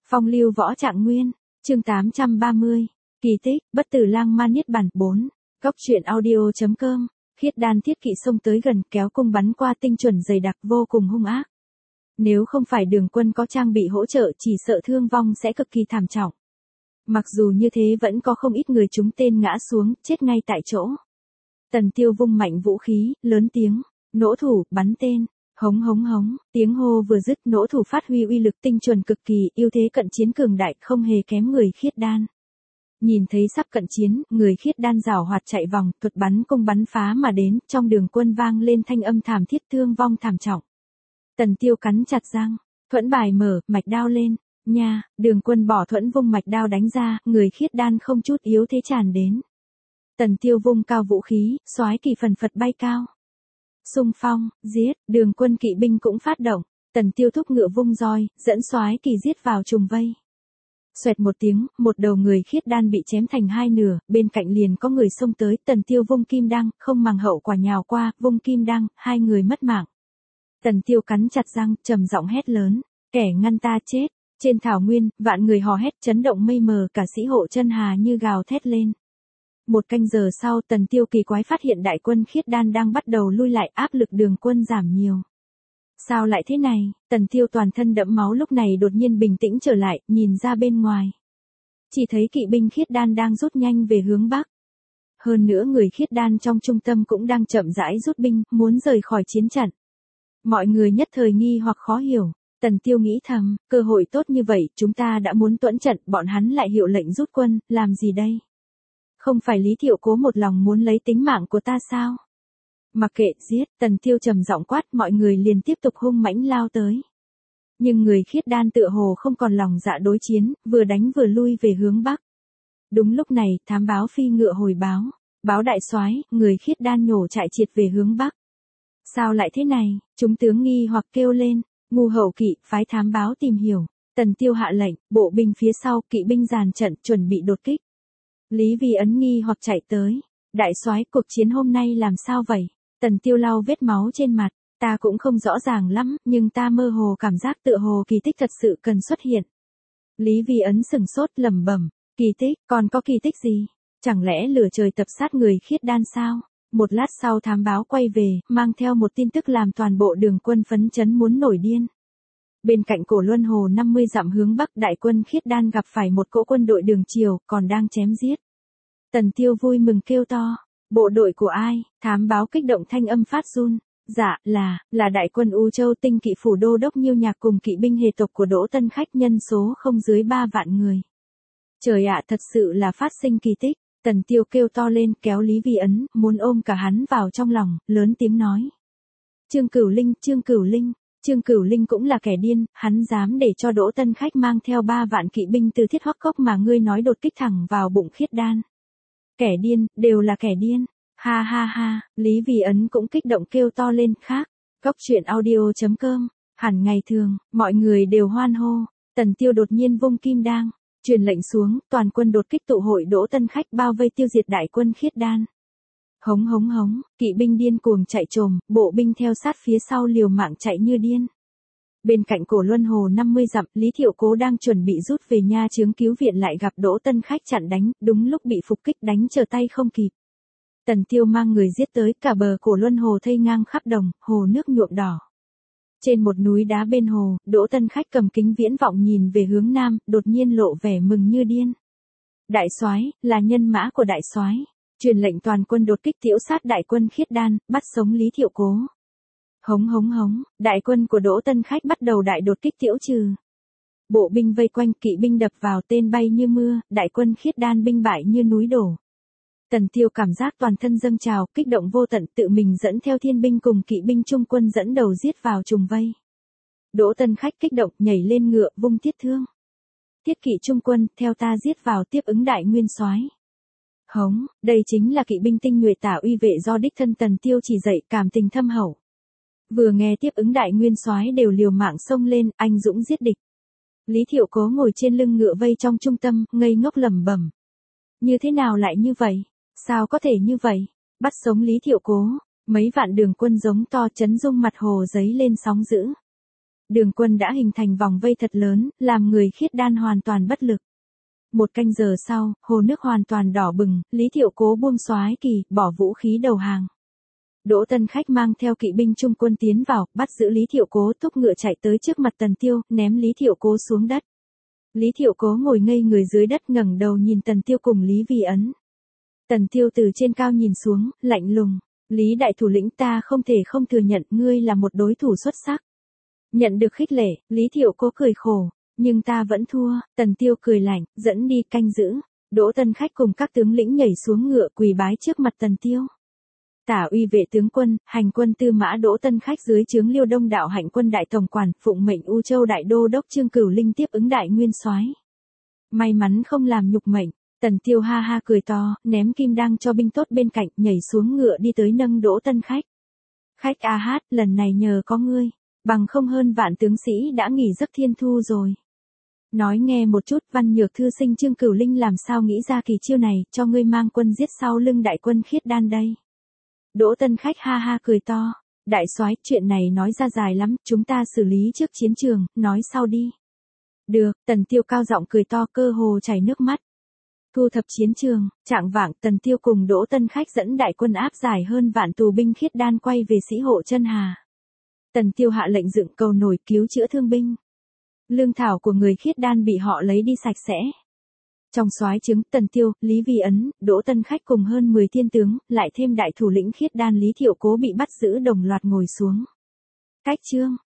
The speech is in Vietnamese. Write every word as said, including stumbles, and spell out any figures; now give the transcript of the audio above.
Phong lưu võ trạng nguyên, chương tám trăm ba mươi, kỳ tích, bất tử lang ma niết bàn, bốn, góc truyện audio.com, khiết đan thiết kỵ xông tới gần kéo cung bắn qua tinh chuẩn dày đặc vô cùng hung ác. Nếu không phải Đường Quân có trang bị hỗ trợ chỉ sợ thương vong sẽ cực kỳ thảm trọng. Mặc dù như thế vẫn có không ít người trúng tên ngã xuống, chết ngay tại chỗ. Tần Tiêu vung mạnh vũ khí, lớn tiếng, nỗ thủ, bắn tên. Hống hống hống, tiếng hô vừa dứt, nỗ thủ phát huy uy lực tinh chuẩn cực kỳ, ưu thế cận chiến cường đại, không hề kém người khiết đan. Nhìn thấy sắp cận chiến, người khiết đan giảo hoạt chạy vòng, thuật bắn cung bắn phá mà đến, trong Đường Quân vang lên thanh âm thảm thiết, thương vong thảm trọng. Tần Tiêu cắn chặt răng, thuẫn bài mở, mạch đao lên, nha, Đường Quân bỏ thuẫn vung mạch đao đánh ra, người khiết đan không chút yếu thế tràn đến. Tần Tiêu vung cao vũ khí, soái kỳ phần phật bay cao. Xung phong, giết, Đường Quân kỵ binh cũng phát động, Tần Tiêu thúc ngựa vung roi, dẫn soái kỳ giết vào trùng vây. Xoẹt một tiếng, một đầu người khiết đan bị chém thành hai nửa, bên cạnh liền có người xông tới, Tần Tiêu vung kim đăng, không màng hậu quả nhào qua, vung kim đăng, hai người mất mạng. Tần Tiêu cắn chặt răng, trầm giọng hét lớn, kẻ ngăn ta chết. Trên thảo nguyên, vạn người hò hét chấn động mây mờ, cả sĩ hộ chân hà như gào thét lên. Một canh giờ sau, Tần Tiêu kỳ quái phát hiện đại quân khiết đan đang bắt đầu lui lại, áp lực Đường Quân giảm nhiều. Sao lại thế này? Tần Tiêu toàn thân đẫm máu lúc này đột nhiên bình tĩnh trở lại, nhìn ra bên ngoài. Chỉ thấy kỵ binh khiết đan đang rút nhanh về hướng bắc. Hơn nữa người khiết đan trong trung tâm cũng đang chậm rãi rút binh, muốn rời khỏi chiến trận. Mọi người nhất thời nghi hoặc khó hiểu. Tần Tiêu nghĩ thầm, cơ hội tốt như vậy, chúng ta đã muốn tuẫn trận, bọn hắn lại hiệu lệnh rút quân, làm gì đây? Không phải Lý Thiệu Cố một lòng muốn lấy tính mạng của ta sao? Mặc kệ, giết, Tần Tiêu trầm giọng quát, mọi người liền tiếp tục hung mãnh lao tới. Nhưng người khiết đan tựa hồ không còn lòng dạ đối chiến, vừa đánh vừa lui về hướng bắc. Đúng lúc này, thám báo phi ngựa hồi báo, báo đại soái, người khiết đan nhổ chạy triệt về hướng bắc. Sao lại thế này? Chúng tướng nghi hoặc kêu lên, ngu hậu kỵ, phái thám báo tìm hiểu. Tần Tiêu hạ lệnh, bộ binh phía sau, kỵ binh dàn trận, chuẩn bị đột kích. Lý Vi Ấn nghi hoặc chạy tới, đại soái, cuộc chiến hôm nay làm sao vậy? Tần Tiêu lau vết máu trên mặt, ta cũng không rõ ràng lắm, nhưng ta mơ hồ cảm giác tựa hồ kỳ tích thật sự cần xuất hiện. Lý Vi Ấn sừng sốt lẩm bẩm, kỳ tích, còn có kỳ tích gì? Chẳng lẽ lửa trời tập sát người khiết đan sao? Một lát sau thám báo quay về, mang theo một tin tức làm toàn bộ Đường Quân phấn chấn muốn nổi điên. Bên cạnh Cổ Luân Hồ năm mươi dặm hướng bắc, đại quân khiết đan gặp phải một cỗ quân đội Đường Triều, còn đang chém giết. Tần Tiêu vui mừng kêu to, bộ đội của ai? Thám báo kích động thanh âm phát run. Dạ, là, là đại quân U Châu Tinh kỵ phủ đô đốc Nhiêu Nhạc cùng kỵ binh hề tộc của Đỗ Tân Khách, nhân số không dưới ba vạn người. Trời ạ, thật sự là phát sinh kỳ tích. Tần Tiêu kêu to lên, kéo Lý Vi Ấn, muốn ôm cả hắn vào trong lòng, lớn tiếng nói. Trương Cửu Linh, Trương Cửu Linh, Trương Cửu Linh cũng là kẻ điên, hắn dám để cho Đỗ Tân Khách mang theo ba vạn kỵ binh từ Thiết Hoắc Cốc mà ngươi nói đột kích thẳng vào bụng khiết đan. Kẻ điên, đều là kẻ điên. Ha ha ha, Lý Vi Ấn cũng kích động kêu to lên, khác. Góc truyện audio.com, hẳn ngày thường, mọi người đều hoan hô. Tần Tiêu đột nhiên vung kim đăng, truyền lệnh xuống, toàn quân đột kích tụ hội Đỗ Tân Khách, bao vây tiêu diệt đại quân khiết đan. Hống hống hống, kỵ binh điên cuồng chạy trồm, bộ binh theo sát phía sau liều mạng chạy như điên. Bên cạnh Cổ Luân Hồ năm mươi dặm, Lý Thiệu Cố đang chuẩn bị rút về nha chướng cứu viện lại gặp Đỗ Tân Khách chặn đánh, đúng lúc bị phục kích đánh trở tay không kịp. Tần Tiêu mang người giết tới, cả bờ Cổ Luân Hồ thây ngang khắp đồng, hồ nước nhuộm đỏ. Trên một núi đá bên hồ, Đỗ Tân Khách cầm kính viễn vọng nhìn về hướng nam, đột nhiên lộ vẻ mừng như điên. Đại soái, là nhân mã của đại soái, truyền lệnh toàn quân đột kích tiễu sát đại quân khiết đan, bắt sống Lý Thiệu Cố. Hống hống hống, đại quân của Đỗ Tân Khách bắt đầu đại đột kích tiễu trừ. Bộ binh vây quanh, kỵ binh đập vào, tên bay như mưa, đại quân khiết đan binh bại như núi đổ. Tần Tiêu cảm giác toàn thân dâng trào, kích động vô tận, tự mình dẫn theo thiên binh cùng kỵ binh trung quân dẫn đầu giết vào trùng vây. Đỗ Tân Khách kích động, nhảy lên ngựa, vung thiết thương. Thiết kỵ trung quân, theo ta giết vào tiếp ứng đại nguyên soái. Hống, đây chính là kỵ binh tinh nhuệ tả uy vệ do đích thân Tần Tiêu chỉ dạy, cảm tình thâm hậu. Vừa nghe tiếp ứng đại nguyên soái đều liều mạng xông lên, anh dũng giết địch. Lý Thiệu Cố ngồi trên lưng ngựa vây trong trung tâm, ngây ngốc lẩm bẩm. Như thế nào lại như vậy? Sao có thể như vậy? Bắt sống Lý Thiệu Cố, mấy vạn Đường Quân giống to, chấn rung mặt hồ giấy lên sóng dữ. Đường quân đã hình thành vòng vây thật lớn, làm người khiết đan hoàn toàn bất lực. Một canh giờ sau, hồ nước hoàn toàn đỏ bừng, Lý Thiệu Cố buông soái kỳ, bỏ vũ khí đầu hàng. Đỗ Tân Khách mang theo kỵ binh trung quân tiến vào, bắt giữ Lý Thiệu Cố, thúc ngựa chạy tới trước mặt Tần Tiêu, ném Lý Thiệu Cố xuống đất. Lý Thiệu Cố ngồi ngây người dưới đất, ngẩng đầu nhìn Tần Tiêu cùng Lý Vi Ấn. Tần Tiêu từ trên cao nhìn xuống, lạnh lùng. Lý đại thủ lĩnh, ta không thể không thừa nhận ngươi là một đối thủ xuất sắc. Nhận được khích lệ, Lý Thiệu Cố cười khổ. Nhưng ta vẫn thua. Tần Tiêu cười lạnh, dẫn đi canh giữ. Đỗ Tân Khách cùng các tướng lĩnh nhảy xuống ngựa quỳ bái trước mặt Tần Tiêu. Tả uy vệ tướng quân, hành quân tư mã Đỗ Tân Khách dưới trướng Liêu Đông đạo hạnh quân đại tổng quản, phụng mệnh U Châu đại đô đốc Trương Cửu Linh tiếp ứng đại nguyên soái. May mắn không làm nhục mệnh. Tần Tiêu ha ha cười to, ném kim đăng cho binh tốt bên cạnh, nhảy xuống ngựa đi tới nâng Đỗ Tân Khách. Khách a hát, lần này nhờ có ngươi, bằng không hơn vạn tướng sĩ đã nghỉ giấc thiên thu rồi. Nói nghe một chút, văn nhược thư sinh Trương Cửu Linh làm sao nghĩ ra kỳ chiêu này, cho ngươi mang quân giết sau lưng đại quân khiết đan đây. Đỗ Tân Khách ha ha cười to, đại soái, chuyện này nói ra dài lắm, chúng ta xử lý trước chiến trường, nói sau đi. Được, Tần Tiêu cao giọng cười to, cơ hồ chảy nước mắt. Thu thập chiến trường, trạng vạng, Tần Tiêu cùng Đỗ Tân Khách dẫn đại quân áp giải hơn vạn tù binh khiết đan quay về Sĩ Hộ Chân Hà. Tần Tiêu hạ lệnh dựng cầu nổi cứu chữa thương binh. Lương thảo của người khiết đan bị họ lấy đi sạch sẽ. Trong soái trướng, Tần Tiêu, Lý Vi Ấn, Đỗ Tân Khách cùng hơn mười thiên tướng, lại thêm đại thủ lĩnh khiết đan Lý Thiệu Cố bị bắt giữ đồng loạt ngồi xuống. Cách chương